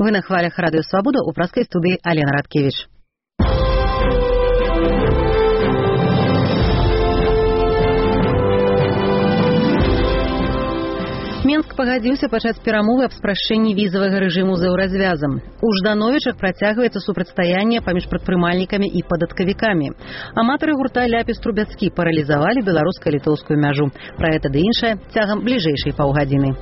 Вы на хвалях Радио Свобода, у праской студии Алена Радкевич. Менск пагадзіўся пачаць перамовы аб спрашчэнні візавага рэжыму з еўразвязам. У Ждановічах працягваецца супрацьстаянне паміж прадпрымальнікамі і падаткавікамі. Аматары гурта Ляпіс-Трубецкі паралізавалі беларуска-літоўскую мяжу. Пра гэта ды іншае цягам бліжэйшай паўгадзіны.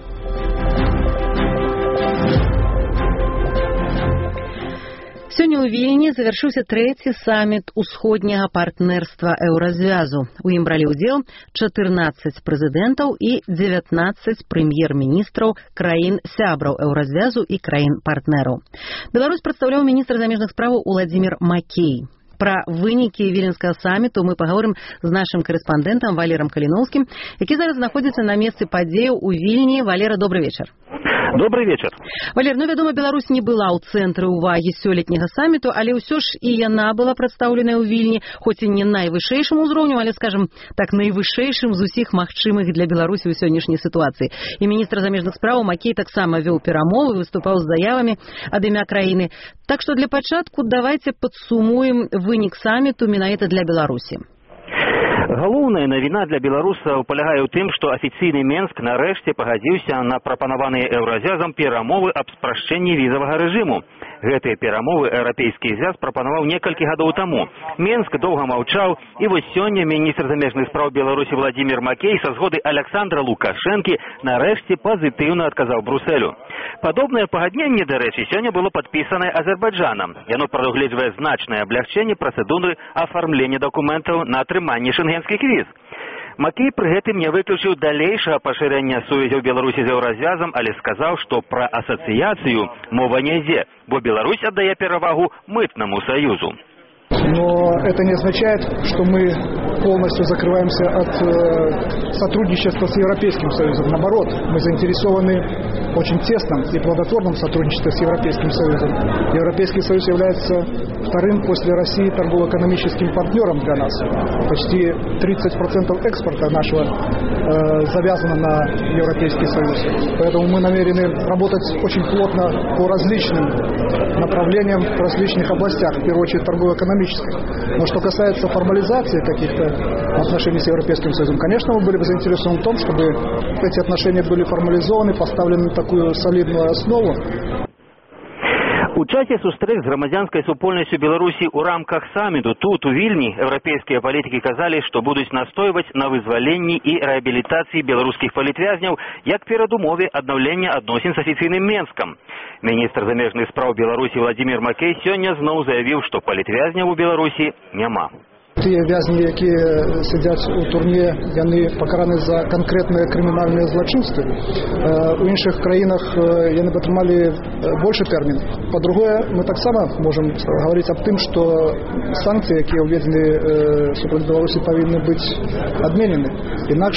Сёння ў Вільні завяршыўся трэці саміт усходняга партнерства еўразвязу. У ім бралі ўдзел 14 прэзідэнтаў і 19 прэм'ер-міністраў краін-сябраў еўразвязу і краін-партнераў. Беларусь прадстаўляў міністр замежных спраў Уладзімір Макей. Пра вынікі віленскага саміту мы паговорым з нашым карэспандэнтам Валерам Каліноўскім, які зараз знаходзіцца на месцы падзеяў у Вільні. Валера, добрый вечар. Добрый вечер. Валер, вядома, Беларусь не была ў цэнтры ўвагі сёлетняга саміту, але ўсё ж і яна была прадстаўленая ў Вільні, хоць і не найвышэйшым узроўнем, але, скажем так, найвышэйшым з усіх магчымых для Беларусі ў сённяшняй сітуацыі. І міністр замежных спраў Макей таксама вёў перамовы, выступаў з заявамі ад імя краіны. Так што для пачатку давайце падсумуем вынік саміту менавіта для Беларусі. Галоўная навіна для беларусаў палягае ў тым, што афіцыйны Менск нарэшце пагадзіўся на прапанаваныя еўразвязам перамовы аб спрашчэнні візавага рэжыму. Гэтыя перамовы еўрапейскі звяз прапанаваў некалькі гадоў таму. Менск доўга маўчаў, і вось сёння міністр замежных спраў Беларусі Уладзімір Макей са згоды Александра Лукашэнкі нарэшце пазітыўна адказаў Брусэлю. Падобнае пагадненне, дарэчы, сёння было падпісанае Азербайджанам. Яно прадугледжвае значнае аблягчэнне працэдуры афармлення дакументаў на атрыманне шэнгенскіх віз. Макей пры гэтым не выключыў далейшага пашырэння сувязяў Беларусі з еўразвязам, але сказаў, што пра асацыяцыю мова не ідзе, бо Беларусь аддае перавагу мытнаму саюзу. Но это не означает, что мы полностью закрываемся от сотрудничества с Европейским Союзом. Наоборот, мы заинтересованы в очень тесном и плодотворном сотрудничестве с Европейским Союзом. Европейский Союз является вторым после России торгово-экономическим партнером для нас. Почти 30% экспорта нашего завязано на Европейский Союз. Поэтому мы намерены работать очень плотно по различным направлениям в различных областях, в первую очередь торгово-экономических. Но что касается формализации каких-то отношений с Европейским Союзом, конечно, мы были бы заинтересованы в том, чтобы эти отношения были формализованы, поставлены на такую солидную основу. У часе сустрэч з грамадзянскай супольнасцю Беларусі ў рамках саміту тут, у Вільні, еўрапейскія палітыкі казалі, што будуць настойваць на вызваленні і рэабілітацыі беларускіх палітвязняў як перадумове аднаўлення адносін з афіцыйным Менскам. Міністр замежных спраў Беларусі Уладзімір Макей сёння зноў заявіў, што палітвязняў у Беларусі няма. Ті в'язні, які сидять у турні, вони покарані за конкретне кримінальне злочинство. У інших країнах вони отримали більше термін. По-друге, ми так само можемо говорити об тим, що санкції, які введені супроти Білорусі, повинні бути відмінені. Інакше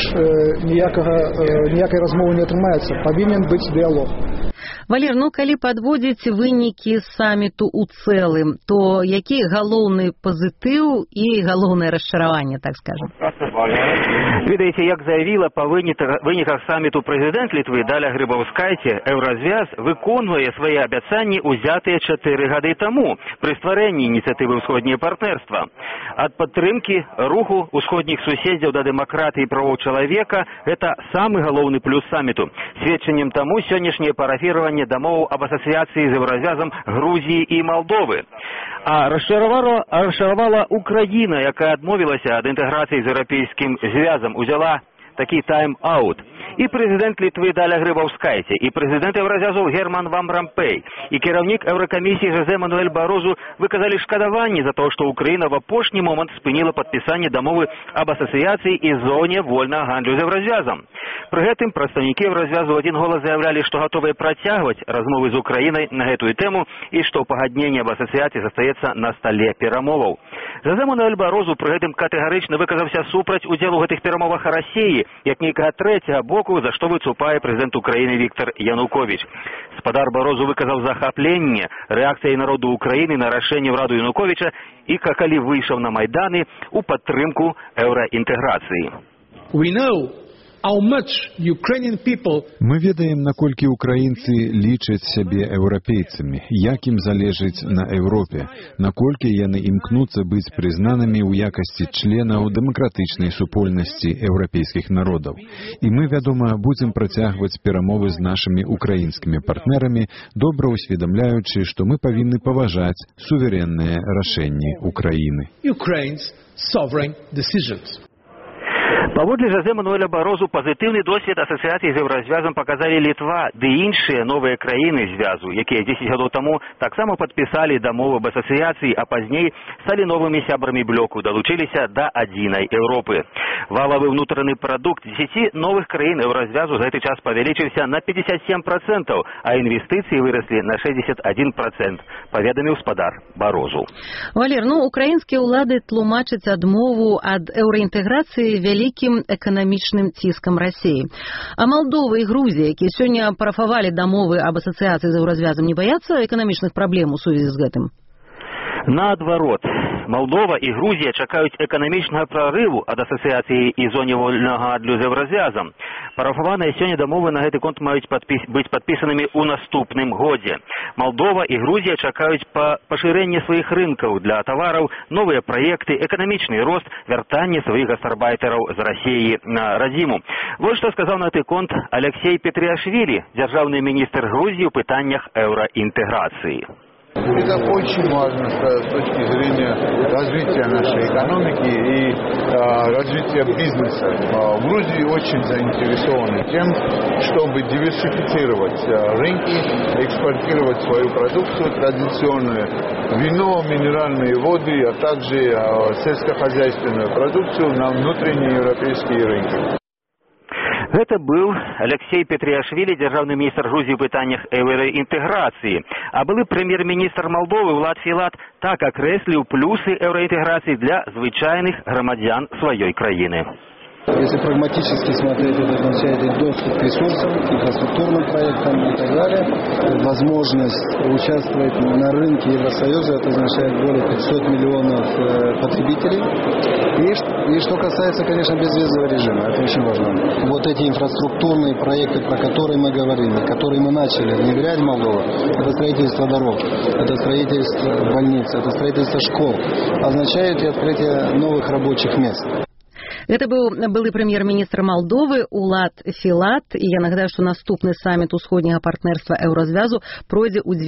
ніякої розмови не отримається. Повинен бути діалог. Валер, калі падводзіць вынікі саміту ў цэлым, то які галоўны пазітыў і галоўнае расчараванне, так скажем? Ведаеце, як заявіла па выніках саміту прэзідэнт Літвы Даля Грыбаўскайце, еўразвяз выконвае свае абяцанні, узятыя 4 гады таму пры стварэнні ініцыятывы ўсходняе партнерства. Ад падтрымкі руху ўсходніх суседзяў да дэмакратыі і правоў чалавека – гэта самы галоўны плюс саміту. Сведчаннем таму сённяшняе парафіраванне дамоваў аб асацыяцыі з еўразвязам Грузіі і Малдовы. А расчаравала Украіна, якая адмовілася ад інтэграцыі з еўрапейскім звязам, узяла такі тайм-аут. І прэзідэнт Літвы Даля Грыбаўскайце, і прэзідэнт еўразвязу Герман Ван Рампэй, і кіраўнік Еўракамісіі Жозе Мануэль Барозу выказалі шкадаванне за то, што Украіна в апошні момант спыніла падпісанне дамовы аб асацыяцыі і зоне вольнага гандлю з еўразвязам. Пры гэтым прадстаўнікі еўразвязу ў адзін голас заявлялі, што гатовыя працягваць размовы з Украінай на гэтую тэму і што пагадненне аб асацыяцыі застаецца на стале перамоваў. Жозе Мануэль Барозу пры гэтым катэгарычна выказаўся супраць удзелу ў гэтых перамовах Расіі як нейкага трэцяга боку, за што выступае прэзідэнт Украіны Віктор Януковіч. Спадар Барозу выказаў захапленне рэакцыяй народу Украіны на рашэнне ўраду Януковіча і калі выйшаў на майданы ў падтрымку еўраінтэграцыі. Мы ведаем, наколькі украінцы лічаць сябе еўрапейцамі, як ім залежыць на Еўропе, наколькі яны імкнуцца быць прызнанымі ў якасці членаў дэмакратычнай супольнасці еўрапейскіх народаў. І мы, вядома, будзем працягваць перамовы з нашымі украінскімі партнерамі, добра усведамляючы, што мы павінны паважаць суверэнныя рашэнні Украіны. Паводле Жозе Мануэля Барозу пазітыўны досвед асацыяцыі з еўразвязам паказалі Літва ды іншыя новыя краіны звязу, якія 10 гадоў таму таксама падпісалі дамову аб асацыяцыі, а пазней сталі новымі сябрамі блоку, далучыліся да адзінай Еўропы. Валавы ўнутраны прадукт 10 новых краін еўразвязу за гэты час павялічыўся на 57%, а інвестыцыі выраслі на 61%, паведаміў спадар Барозу. Валер, украінскія ўлады тлумачаць адмову ад еўраінтэграцыі вялікім эканамічным ціскам Расіі. А Малдова і Грузія, якія сёння парафавалі дамовы аб асацыяцыі з еўразвязам, не баяцца эканамічных праблем у сувязі з гэтым? Наадварот, Молдова і Грузія чакаюць эканамічнага прарыву ад асацыяцыі і зоне вольнага гандлю з еўразвязам. Парафаваныя сёння дамовы на гэты конт маюць быць падпісанымі ў наступным годзе. Молдова і Грузія чакаюць пашырэння сваіх рынкаў для тавараў, новыя праекты, эканамічны рост, вяртанне сваіх гастарбайтераў з Расіі на радзіму. Вот што сказаў на гэты конт Алексей Петриашвили, дзяржаўны міністр Грузіі ў пытаннях еўраінтэграцыі. Это очень важно с точки зрения развития нашей экономики и развития бизнеса. В Грузии очень заинтересованы тем, чтобы диверсифицировать рынки, экспортировать свою продукцию традиционную, вино, минеральные воды, а также сельскохозяйственную продукцию на внутренние европейские рынки. Гэта быў Алексей Петриашвили, дзяржаўны міністр Грузіі ў пытаннях еўраінтэграцыі. А былы прэм'ер-міністр Малдовы Влад Філат так акрэсліў плюсы еўраінтэграцыі для звычайных грамадзян сваёй краіны. Если прагматически смотреть, это означает и доступ к ресурсам, к инфраструктурным проектам и так далее. Возможность участвовать на рынке Евросоюза, это означает более 500 миллионов потребителей. И что касается, конечно, безвизового режима, это очень важно. Вот эти инфраструктурные проекты, про которые мы говорили, которые мы начали внедрять в Молдову, это строительство дорог, это строительство больниц, это строительство школ, означает и открытие новых рабочих мест. Гэта быў былы прэм'ер-міністр Малдовы Улад Філат. І я нагадаю, што наступны саміт усходняга партнерства еўразвязу пройдзе ў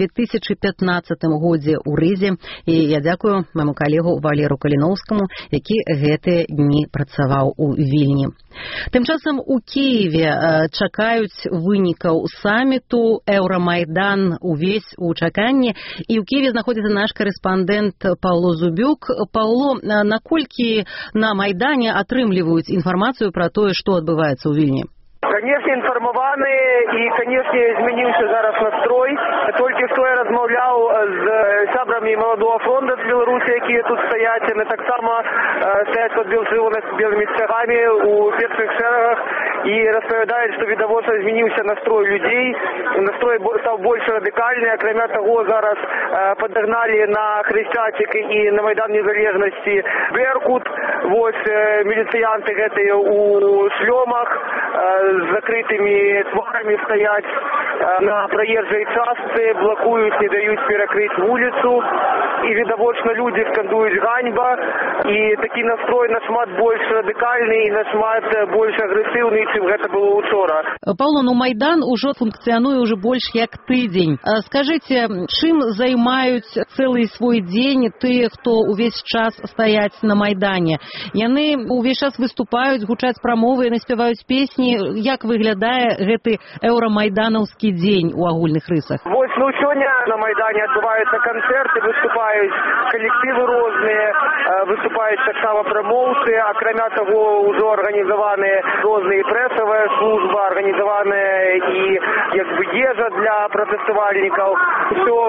2015 годзе ў Рызе. І я дзякую майму калегу Валеру Каліноўскаму, які гэтыя дні працаваў у Вільні. Тым часам у Кіеве чакаюць вынікаў саміту. Еўрамайдан увесь у чаканні. І ў Кіеве знаходзіцца наш корэспандэнт Паўло Зубюк. Паўло, наколькі на Майдане атрымліваюць інфармацыю пра тое, што адбываецца ў Вільні? Конечно, інфармаваны і, конечно, змяніўся зараз настрой. Толькі што я размаўляў з сябрамі Маладога фронта з Беларусі, якія тут стаяць. Яны таксама стаяць пад белымі сцягамі у першых шэрагах і распавядаюць, што відавочна змяніўся настрой людзей. Настрой стаў больш радыкальны. Акрамя таго, зараз падагналі на Хресцяцік і на Майдан Незалежнасці Беркут. Вось міліцыянты гэтыя у шлёмах з закрытымі тварамі стаяць на праезжай частцы, блакуюць, не даюць перакрыць вуліцу. І відавочна людзі скандуюць ганьба. І такі настрой нашмат больш радыкальны і нашмат больш агрэсіўны, чым гэта было учора. Паўло, Майдан ужо функцыянуе ўжо больш як тыдзень. Скажыце, чым займаюць цэлы свой дзень тыя, хто ўвесь час стаяць на Майдане? Яны ўвесь час выступаюць, гучаць прамовы, яны спяваюць песні. Як выглядае гэты еўрамайданаўскі дзень у агульных рысах? Вось, сёння на Майдане адбываюцца канцэрты, выступаюць калектывы розныя, выступаюць таксама прамоўцы, акрамя таго ўжо арганізаваныя розныя прэсавая служба, арганізаваная і ежа для пратэставальнікаў. Усё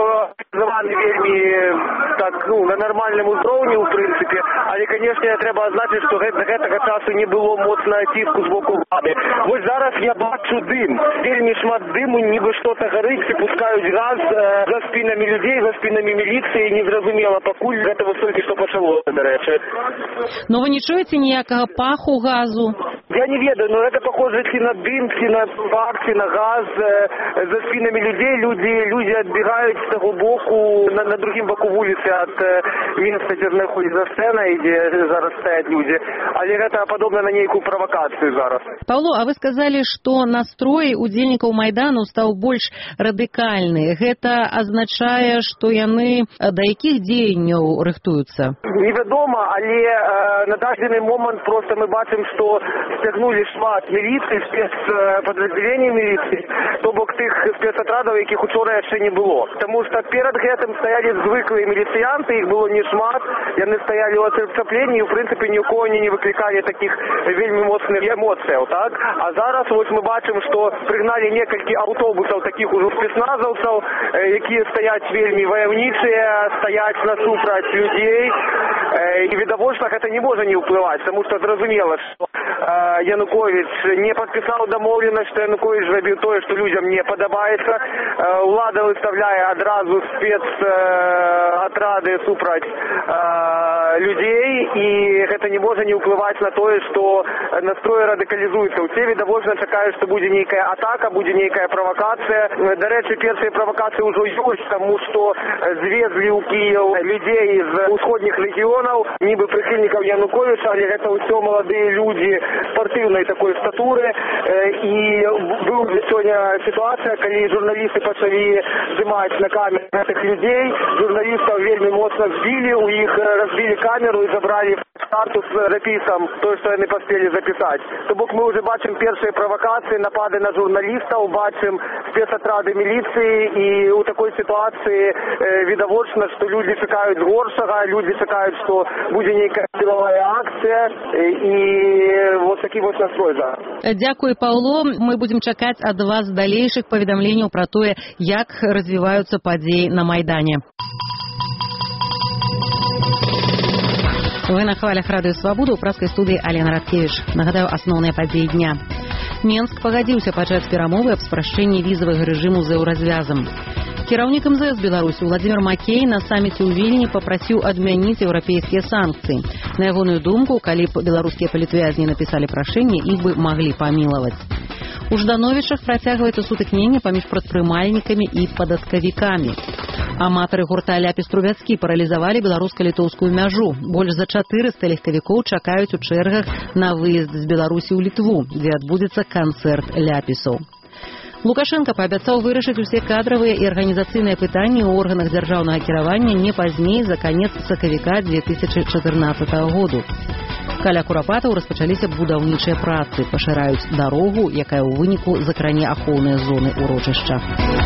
арганізаваны вельмі так, на нармальным узроўні, у прынцыпе, але, канешне, трэба адзначыць, што да гэтага часу не было моцнага ціску з боку ўлады. Вось зараз я бачу дым, вельмі шмат дыму, нібы што-то гарыць і пускаюць газ за спінамі людзей, за спінамі міліцыі, незразумела пакуль, гэта вось толькі што пачалося, дарэчы. Но вы не чуеце ніякага паху газу? Я не ведаю, но это похоже ці на дым, ці на пах, ці на газ за спінамі людзей. Людзі адбегаюць з таго боку, на другім боку вуліцы ад месца, дзе знаходзіцца сцэна і дзе зараз стаяць людзі. Але гэта падобна на нейкую правакацыю зараз. Паўло, а вы сказалі, што настрой удзельнікаў Майдану стаў больш радыкальны. Гэта азначае, што яны да якіх дзеянняў рыхтуюцца? Невядома, але на дадзены момант проста мы бачым, што сцягнулі шмат міліцыі, спецпадраздзяленняў міліцыі, то бок тых спецатрадаў, якіх учора яшчэ не было. Таму што перад гэтым стаялі звыклыя міліцыянты, іх было не шмат, яны стаялі ў ацэпленні і, ў прынцыпе, ні ў кого не выклікалі такіх вельмі моцных эмоцыяў, так? А зараз вось мы бачым, што прыгналі некалькі аўтобусаў такіх ужо спецназаўцаў, якія стаяць вельмі ваяўнічыя, стаяць насупраць людзей, і відавочна гэта не можа не ўплываць, таму што зразумела, што Янукович не падпісаў дамоўленасць, што Янукович зрабіў тое, што людзям не падабаецца. Улада выставляе адразу спецатрады супраць людзей, і гэта не можа не ўплываць на тое, што настроі радыкалізуюцца. Усе відавочна чакаюць, што будзе нейкая атака, будзе нейкая правакацыя. Дарэчы, першыя правакацыі ўжо ёсць, таму што звезлі ў Кіеў людзей з усходніх рэгіёнаў, нібы прыхільнікаў Януковича, але гэта ўсё маладыя людзі спартыўнай такой статуры. І быў сёння сітуацыя, калі журналісты пачалі здымаць на камеру гэтых людзей, журналістаў вельмі моцна збілі, у іх разбілі камеру і забралі карту з запісам, тое, што яны паспелі запісаць. То бок мы ўжо бачым першыя правакацыі, напады на журналістаў, бачым спецатрады міліцыі, і ў такой сітуацыі відавочна, што людзі чакаюць горшага, людзі чакаюць, што будзе нейкая сілавая акцыя, і вот такі вот настрой зараз. Дзякуй, Паўло. Мы будзем чакаць ад вас далейшых паведамленняў пра тое, як развіваюцца падзеі на Майдане. Вы на хвалях радыё Свабода, ў праскай студыі Алена Радкевіч. Нагадаю, асноўныя падзеі дня. Менск пагадзіўся пачаць перамовы аб спрашчэнні візавага рэжыму з еўразвязам. Кіраўнік МЗС Беларусі Владзімір Макей на саміце ў Вільні папрасіў адмяніць еўрапейскія санкцыі. На ягоную думку, калі б беларускія палітвязні напісалі прашэнне, іх бы маглі памілаваць. У Ждановічах працягваецца сутыкненне паміж прадпрымальнікамі і падаткавікамі. Аматары гурта «Ляпіс-Трубяцкі» паралізавалі беларуска-літоўскую мяжу. Больш за 400 легкавікоў чакаюць у чэргах на выезд з Беларусі ў Літву, дзе адбудзецца канцэрт ляпісаў. Лукашенко паабяцаў вырашыць усе кадравыя і арганізацыйныя пытанні ў органах дзяржаўнага кіравання не пазней за канец сакавіка 2014 году. Каля Курапатаў распачаліся будаўнічыя працы, пашыраюць дарогу, якая ў выніку закране ахоўныя зоны ўрочышча.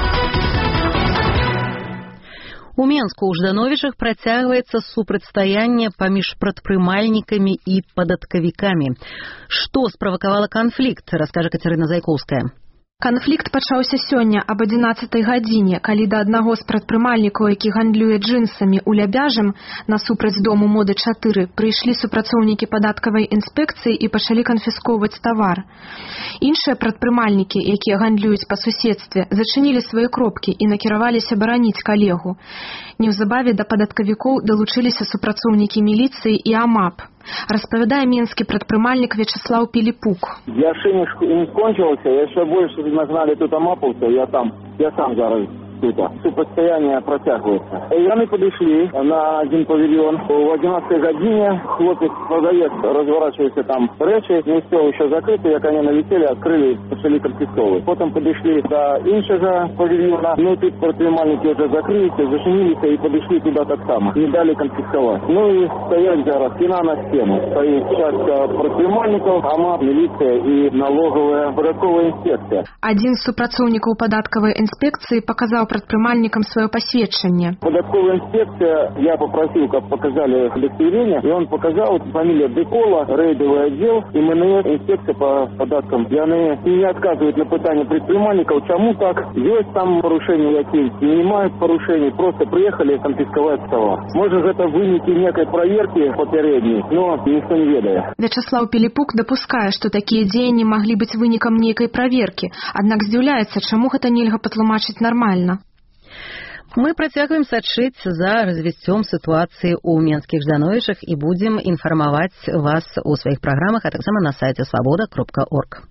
У Менску ў Ждановічах працягваецца супрацьстаянне паміж прадпрымальнікамі і падаткавікамі. Што справакавала канфлікт, раскажа Кацярына Зайкоўская. Канфлікт пачаўся сёння аб 11 гадзіне, калі да аднаго з прадпрымальнікаў, які гандлюе джынсамі ў Лябяжым, насупраць дому моды 4, прыйшлі супрацоўнікі падаткавай інспекцыі і пачалі канфіскоўваць тавар. Іншыя прадпрымальнікі, якія гандлююць па суседстве, зачынілі свае кропкі і накіраваліся бараніць калегу. Неўзабаве да падаткавікоў далучыліся супрацоўнікі міліцыі і АМАП. Распавядае менскі прадпрымальнік Вячеслав Піліпук. Яшчэ не скончылася, яшчэ больш нагналі тут амапаўцаў, я сам зараз тут. Супрацьстаянне працягваецца. Яны падышлі на адзін павільён. У 11 гадзіне хлопец продавец разворачиваецца там рэчы, не успел еще закрыты, як они налетели, открыли, пошли конфисковывать. Потом подошли до іншага павільёна, ну тут прадпрымальнікі уже закрылись, зачинились и подошли туда так само. Не дали конфисковать. Ну и стоять зараз стена на стену. Стоит часть прадпрымальнікаў, АМАП, милиция и налоговая податковая инспекция. Один з супрацоўнікаў падаткавай інспекцыі паказаў прадпрымальнікам сваё пасведчанне. Податковая инспекция, я попросил, как показали удостоверение, и он показал, фамилия Декола, рейдовый отдел, МНС, инспекция по податкам. И они не отказывают на питание предпринимальников, чему так, есть там порушения какие-то, не имеют порушений, просто приехали конфисковать товар. Может, это вынести некой проверки попередней, но никто не ведает. Вячеслав Пилипук допускае, што такія дзеянні маглі быць вынікам нейкай праверкі, аднак здзіўляецца, чаму гэта нельга патлумачыць нармальна. Мы працягваем сачыць за развіццём сітуацыі ў менскіх Ждановічах і будзем інфармаваць вас у сваіх праграмах, а таксама на сайце свабода.орг.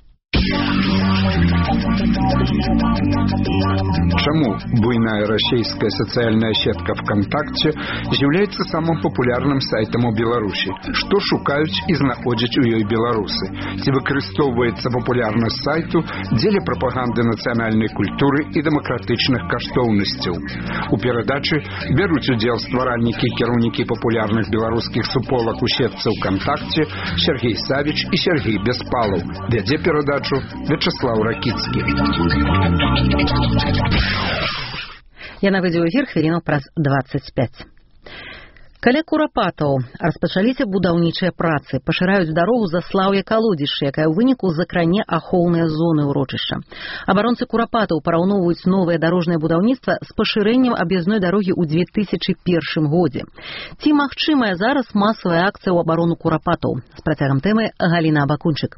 Чаму буйная расійская сацыяльная сетка ВКонтакце з'яўляецца самым папулярным сайтам у Беларусі? Што шукаюць і знаходзяць у ёй беларусы? Ці выкарыстоўваецца папулярнасць сайту дзеля прапаганды нацыянальнай культуры і дэмакратычных каштоўнасцяў? У перадачы бяруць удзел стваральнікі і кіраўнікі папулярных беларускіх суполак у сетцы ВКонтакце Сергей Савіч і Сергей Беспалаў. Вядзе перадачу Вячеслав Ракіцкі. Яна выйдзе ў эфір хвілінаў праз 25. Каля Курапатаў распачаліся будаўнічыя працы, пашыраюць дарогу Заслаўе-Калодзішча, якая ў выніку закране ахоўныя зоны ўрочышча. Абаронцы Курапатаў параўноўваюць новае дарожнае будаўніцтва з пашырэннем аб'язной дарогі ў 2001 годзе. Ці магчымая зараз масавая акцыя ў абарону Курапатаў? З працягам тэмы Галіна Абакунчык.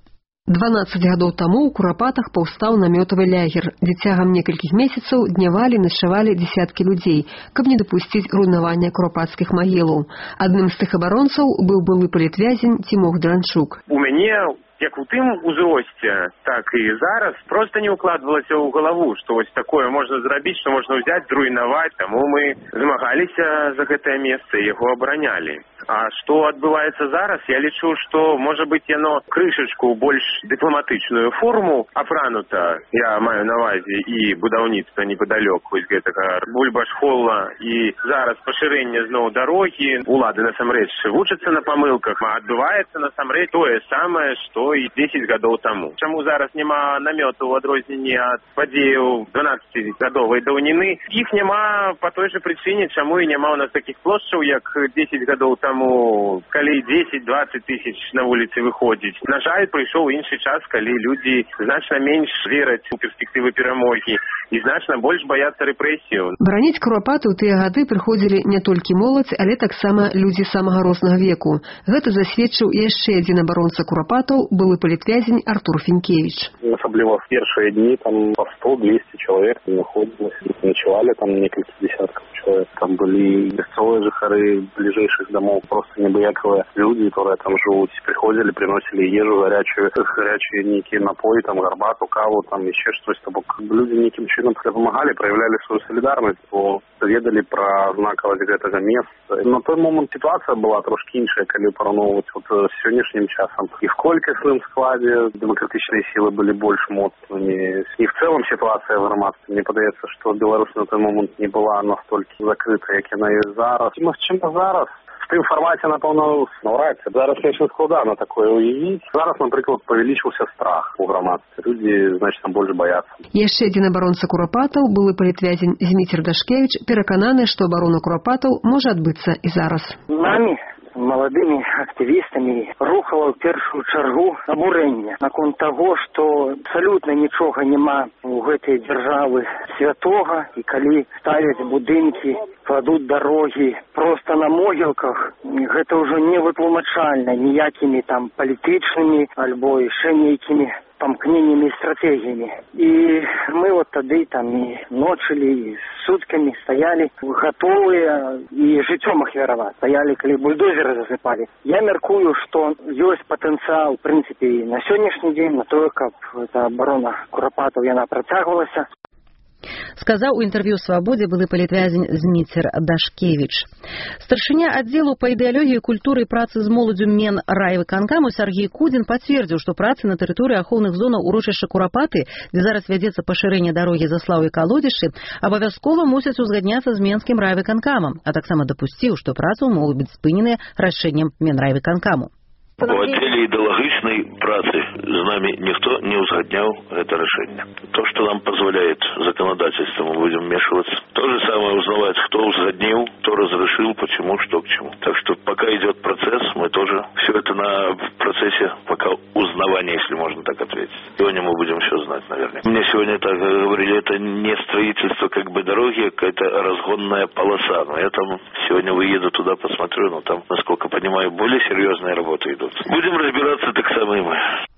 12 гадоў таму ў Курапатах паўстаў намётавы лагер, дзе цягам некалькіх месяцаў днявалі, начавалі дзесяткі людзей, каб не дапусціць руйнавання курапатскіх магілаў. Адным з тых абаронцаў быў былы палітвязень Цімох Дранчук. У мяне, як у тым узросце, так і зараз, проста не укладвалася ў галаву, што вось такое можна зрабіць, што можна ўзяць, зруйнаваць, таму мы змагаліся за гэтае месца і яго абаранялі. А што адбываецца зараз, я лічу, што, можа быць, яно крышачку больш дыпламатычную форму апранута, я маю на ўвазе і будаўніцтва непадалёк вось гэтага бульбашхола, і зараз пашырэнне зноў дарогі, улады насамрэч вучацца на памылках, а адбываецца насамрэч тое самае, што і 10 гадоў таму. Чаму зараз няма намёту ў адрозненні ад падзеяў 12-гадовай даўніны? Іх няма па той жа прычыне, чаму і няма ў нас такіх плошчаў, як 10 гадоў таму. Калі 10-20 тысяч на вуліцы выходзіць. На жаль, прыйшоў іншы час, калі людзі значна менш вераць у перспектывы перамогі і значна больш баяцца рэпрэсію. Бараніць Курапаты ў тыя гады прыходзілі не толькі моладзь, але таксама людзі самага рознага веку. Гэта засведчыў яшчэ адзін абаронца Курапатаў, былы палітвязень Артур Фінкевіч. Асабліва в першыя дні там по 100-200 чалавек находзілася, начавалі там некалькі дзесяткаў чалавек. Там былі мясцовыя жыхары бліжэйшых дамоў, просто небыякавыя людзі, которые там жывуць, приходили, приносили ежу горячие некие напои, там гарбату, каву, там еще что-то. Люди неким чином помогали, проявляли свою солидарность, ведали про знаковость гэтага места. На той момент ситуация была трошки іншая, калі параўноўваць вот с сегодняшним часом. И в колькасным складе демократичные силы были больше моцнымі. И в целом ситуация в грамадстве, мне падаецца, что Беларусь на той момент не была настолько закрыта, як яна ёсць зараз. І магчыма зараз в тым фармаце, напэўна, наўрад ці. Зараз яшчэ складана такое ўявіць. Зараз, напрыклад, павялічыўся страх у грамадстве. Людзі значна больш баяцца. Яшчэ адзін абаронца Курапатаў, былы палітвязень Зміцер Дашкевіч, перакананы, што абарона Курапатаў можа адбыцца і зараз. Намі маладымі актывістамі рухала ў першую чаргу абурэнне наконт таго, што абсалютна нічога няма у гэтай дзяржавы святога, і калі ставяць будынкі, кладуць дарогі проста на могілках, гэта ўжо не вытлумачальна ніякімі там палітычнымі альбо яшчэ нейкімі памкненнямі і стратэгіямі. І мы вот тады там і ночылі, і суткамі стаялі гатовыя і жыццём ахвяраваць. Стаялі, калі бульдозеры засыпалі. Я мяркую, што ёсць патэнцыял, в прынцыпе, і на сённяшні дзень на тое, каб эта абарона Курапатаў яна працягвалася. Сказаў у інтэрв'ю «Свабодзе» былы палітвязень Зміцер Дашкевіч. Старшыня аддзелу па ідэалогіі культуры і працы з моладзю Менрайвыканкаму Сергей Кудзін пацвердзіў, што працы на тэрыторыі ахоўных зонаў урочышча Курапаты, дзе зараз вядзецца пашырэнне дарогі Заслаўе-Калодзішчы, абавязкова мусяць узгадняцца з Менскім райвыканкамам, а таксама дапусціў, што працы могуць быць спыненыя рашэннем Менрайвыканкаму. У отделе идеологичной працы с нами никто не узгоднял это решение. То, что нам позволяет законодательство, мы будем вмешиваться. То же самое узнавать, кто узгоднил, кто разрешил, почему, что к чему. Так что пока идет процесс, мы тоже все это на процессе пока узнавания, если можно так ответить. Сегодня мы будем все знать, наверное. Мне сегодня так говорили, это не строительство как бы дороги, какая-то разгонная полоса. Но я там сегодня выеду туда, посмотрю, но там, насколько понимаю, более серьезные работы идут. Будем разбираться так само и мы.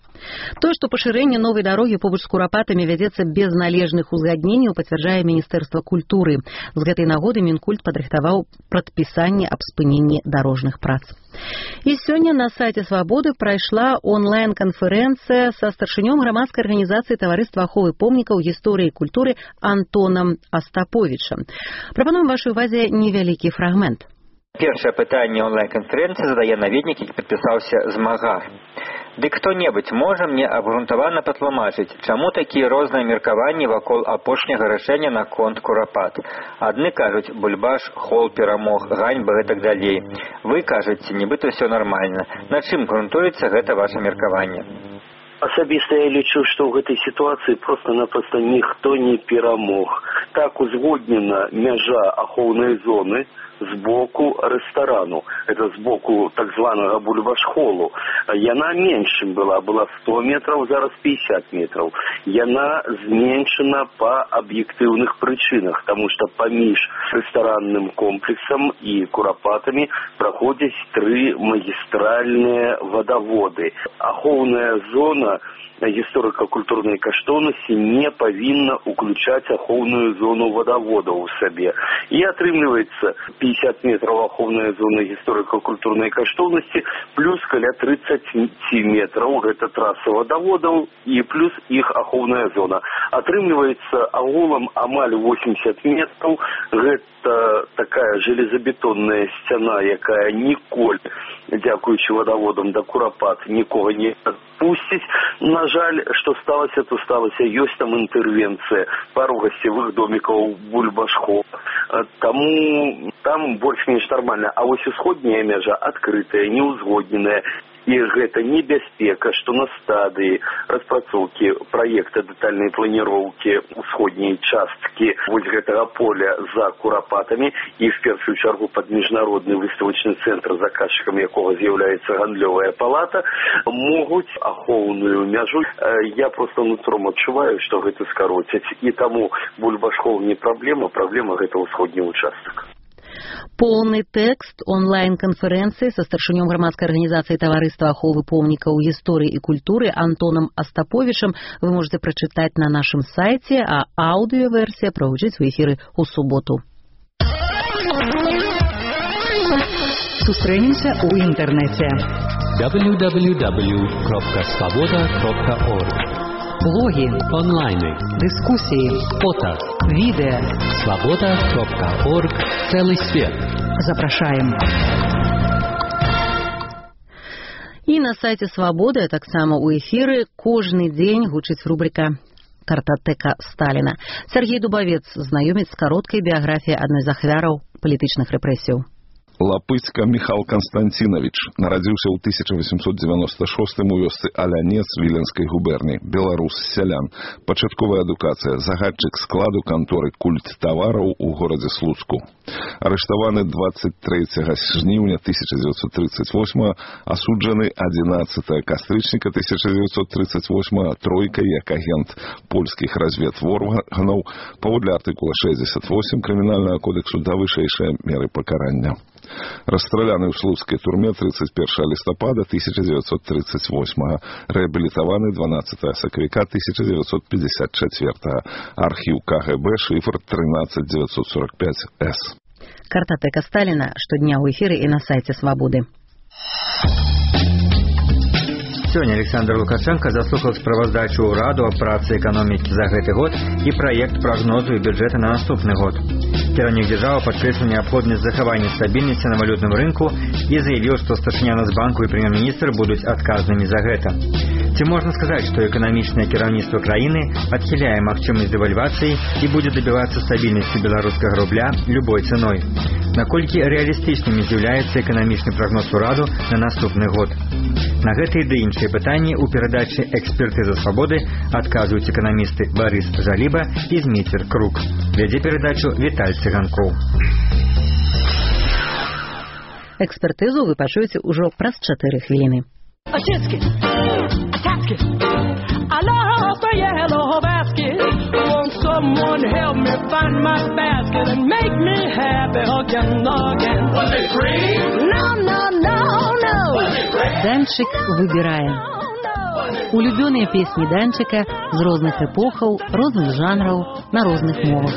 То, што пашырэнне новай дарогі побач з курапатамі вядзецца без належных узгадненняў, пацвярджае Міністэрства культуры. З гэтай нагоды Мінкульт падрыхтаваў прадпісанне аб спыненні дарожных прац. І сёння на сайце Свабоды прайшла онлайн-канферэнцыя са старшынём грамадскай арганізацыі таварыства аховы помнікаў гісторыі і культуры Антонам Астаповічам. Прапануем вашай увазе невялікі фрагмент. Першае пытанне онлайн-канферэнцыі задае наведнік, які падпісаўся Змагар. Дык хто-небудзь можа мне абгрунтавана патлумачыць, чаму такія розныя меркаванні вакол апошняга рашэння наконт курапат? Адны кажуць, бульбаш, хол перамог, ганьба гэтак далей. Вы кажаце, нібыта ўсё нармальна. На чым грунтуецца гэта ваша меркаванне? Асабіста я лічу, што ў гэтай сітуацыі проста-напроста ніхто не перамог. Так узгоднена мяжа ахоўнай зоны з боку рэстарану. Это з боку так званага бульбаш-холу. Яна меншым была 100 метраў, зараз 50 метраў. Яна зменшана па аб'ектыўных прычынах, таму што паміж рэстаранным комплексам і курапатамі праходзяць 3 магістральныя вадаводы. Ахоўная зона гісторыка-культурнай каштоўнасці не павінна ўключаць ахоўную зону вадаводаў у сабе. І атрымліваецца 50 метраў ахоўная зона гісторыка-культурнай каштоўнасці плюс каля 30 метраў гэта траса вадаводаў і плюс іх ахоўная зона. Атрымліваецца агулам амаль 80 метраў. Гэта такая железабетонная сцяна, якая ніколі, дзякуючы вадаводам да курапат, нікога не адпусціць. На жаль, што сталася, то сталася. Ёсць там інтэрвенцыя пару гасцевых домікаў бульбашхоў. Таму там больш-менш нармальна. А вось усходняя мяжа адкрытая, неузгодненая. І гэта небяспека, што на стадыі распрацоўкі праекта дэтальнай планіроўкі усходняй часткі вось гэтага поля за курапатамі і в першую чаргу пад міжнародны выставачны цэнтр, заказчыкам якога з'яўляецца гандлёвая палата, могуць ахоўную мяжу. Я проста нутром адчуваю, што гэта скароцяць. І таму бульбашхол не праблема, праблема гэта ўсходні участак. Полный текст онлайн-конференции со старшынём громадской организации Товариства аховы помников истории и культуры Антоном Астаповичем вы можете прочитать на нашем сайте, а аудиоверсия прозвучит в эфире у субботу. Сустрэнемся ў інтэрнэце. www.svoboda.org. Блоги, онлайны, дискуссии, фото, видео. Svoboda.org. Целый свет. Запрашаем. И на сайте Свободы, а таксама у эфиры, кожны дзень гучыць рубрика «Картатэка Сталіна». Сергей Дубовец знаёміць з кароткай біяграфіяй адной з ахвяраў палітычных рэпрэсіяў. Лапыцька Михал Константинович нарадзіўся ў 1896 у вёсцы Алянец Віленскай губерніі, беларус сялян. Пачатковая адукацыя, загадчык складу канторы культ тавараў у горадзе Слуцку. Арыштаваны 23 жніўня 1938, асуджаны 11 кастрычніка 1938 тройкай як агент польскіх разведворганаў паводле артыкула 68 крымінальнага кодексу да вышэйшыя меры пакарання. Расстраляны ў слуцкай турме 31 лістапада 1938, рэабілітаваны 12 сакавіка 1954, архіў КГБ, шифр 13945С. Картатэка Сталіна штодня ў эфіры і на сайце Свабоды. Сёння Александр Лукашенко заслухаў справаздачу ўраду аб працы эканомікі за гэты год і праект прагнозу і бюджэта на наступны год. Кіраўнік дзяржавы падкрэсліў неабходнасць захавання стабільнасці на валютным рынку і заявіў, што старшыня Нацбанку і прэм'ер-міністр будуць адказнымі за гэта. Ці можна сказаць, што эканамічнае кіраўніцтва краіны адхіляе магчымасць дэвальвацыі і будзе дабівацца стабільнасці беларускага рубля любой цэной? Наколькі рэалістычнымі з'яўляецца эканамічны прагноз ураду на наступны год? На гэтыя ды іншыя пытанні ў перадачы «Экспертыза свабоды» адказваюць эканамісты Барыс Жаліба і Зміцер Крук. Вядзе перадачу Віталь Цыганкоў. Экспертызу вы пачуеце ўжо праз 4 хвіліны. I love the yellow basket. Won't someone help me find my basket and make me happy again? Was it free? No. Данчик выбірае. Улюбёныя песні Данчика з розных эпохаў, розных жанраў, на розных мовах.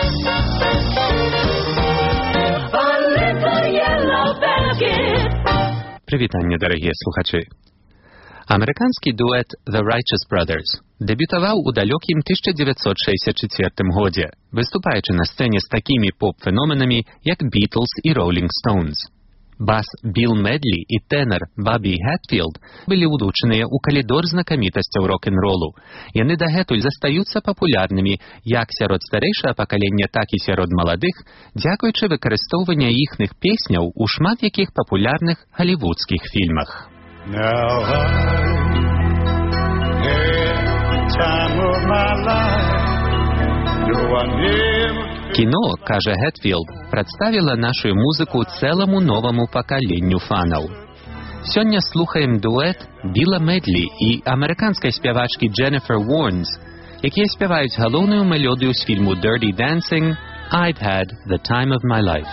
Прывітанне, дарагія слухачы. Амерыканскі дуэт The Righteous Brothers дэбютаваў у далёкім 1964 годзе, выступаючы на сцэне з такімі поп-феноменамі, як Beatles і Rolling Stones. Бас Билл Медлі і тэнар Бабі Хэтфілд былі ўлучаныя ў калідор знакамітасцяў рок-н-ролу. Яны дагэтуль застаюцца папулярнымі як сярод старэйшага пакалення, так і сярод маладых, дзякуючы выкарыстоўвання іхных песняў у шмат якіх папулярных галівудскіх фільмах. Now I had the time of my life. No, I never. Кіно, кажа Хэтфілд, прадставіла нашу музыку цэламу новаму пакаленню фанаў. Сёння слухаем дуэт Билла Медлі і амерыканскай спявачкі Дженніфер Уорнс, якія спяваюць галоўную мелодыю з фільму Dirty Dancing I've Had the Time of My Life.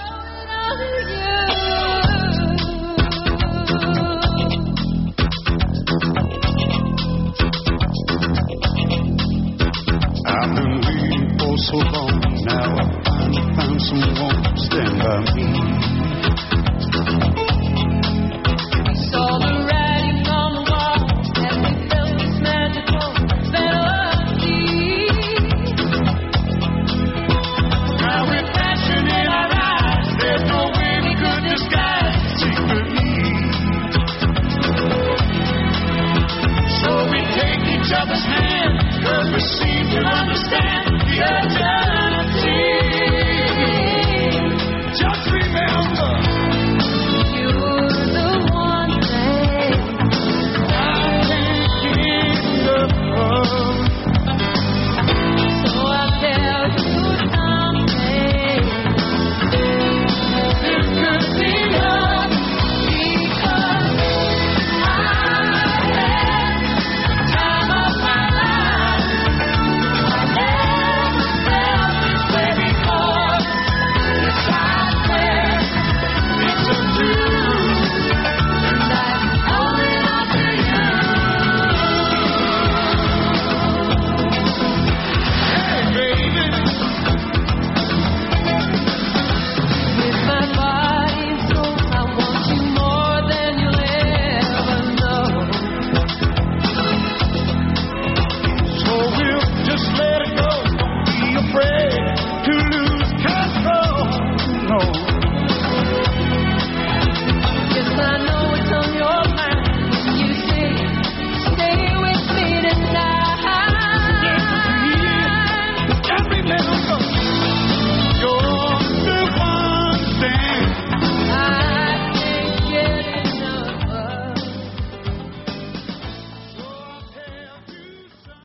So long now, I finally found someone to stand by me. We saw the writing on the wall, and we felt this magical melody. Now with passion in our eyes, there's no way we could disguise secretly. So we take each other's hand, 'cause we seem to understand the urge.